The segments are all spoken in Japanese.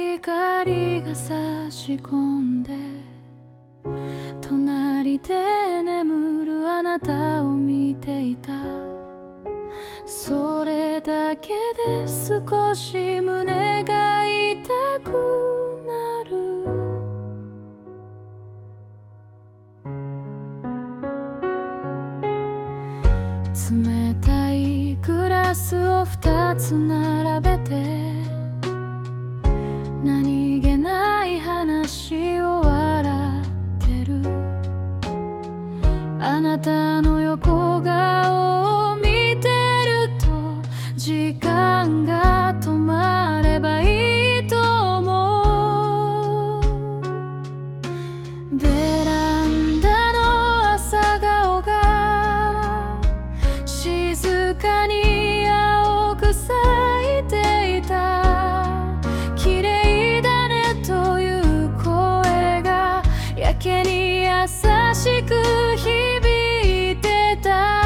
光が差し込んで隣で眠るあなたを見ていた。それだけで少し胸が痛くなる。冷たいグラスを2つ並べて何気ない話を笑ってる。あなたの横顔を見てると時間が止まればいいと思う。ベランダの朝顔が静かに青く咲いていた。綺麗だねという声がやけに優しく響いてた。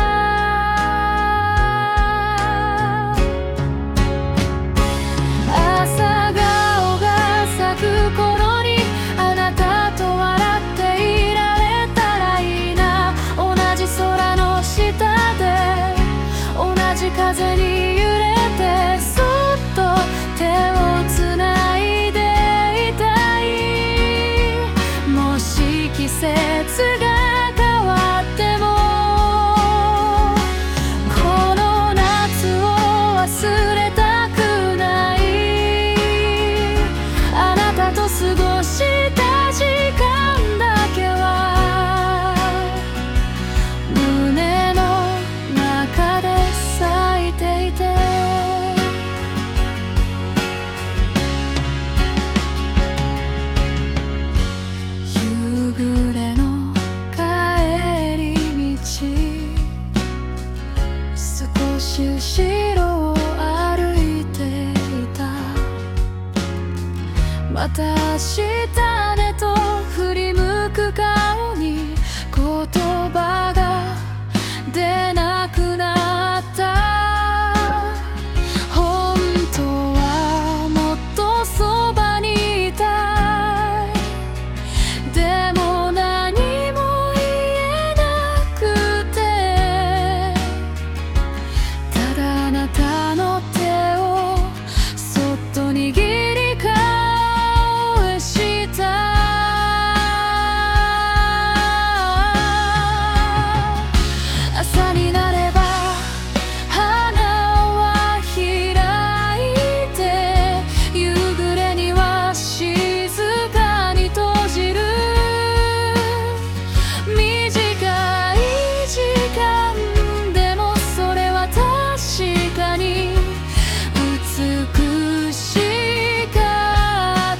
朝顔が咲く頃にあなたと笑っていられたらいいな。同じ空の下で同じ風に揺れてそっと手をつないでいたい。もし季節が変わってもこの夏を忘れたくない。あなたと過ごした時間だけは胸の中で咲いていて。夕暮れの帰り道少し後ろを歩いていた。また明日ねと振り向く顔に言葉が出なくなった。本当はもっとそばにいたい。でも何も言えなくてただあなたの手をそっと握り返した。朝になれば花は開いて夕暮れには静かに閉じる。短い時間でもそれは確かに美しかった。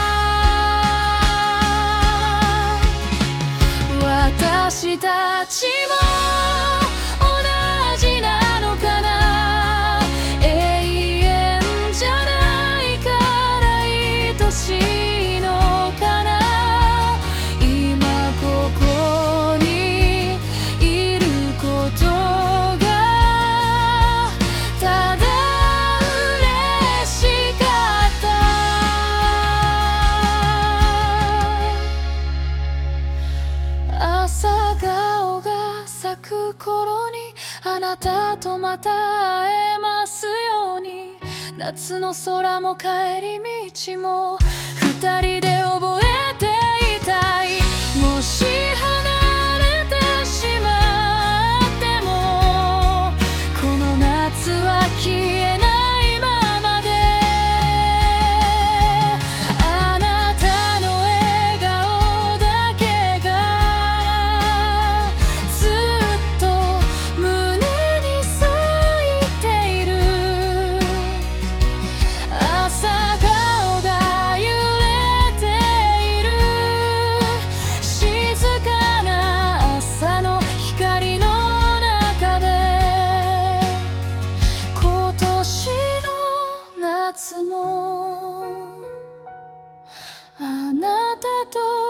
私たちも同じなのかな。永遠じゃないから愛しいのかな。今ここにいることがただ嬉しかった。朝顔が咲く頃にあなたとまた会えますように。夏の空も帰り道も二人で覚えていたい。もし離れてしまってもこの夏は消えないままで。あなたの笑顔だけがずっと胸に咲いている。朝顔が揺れている。静かな朝の光の中で今年の夏もあなたと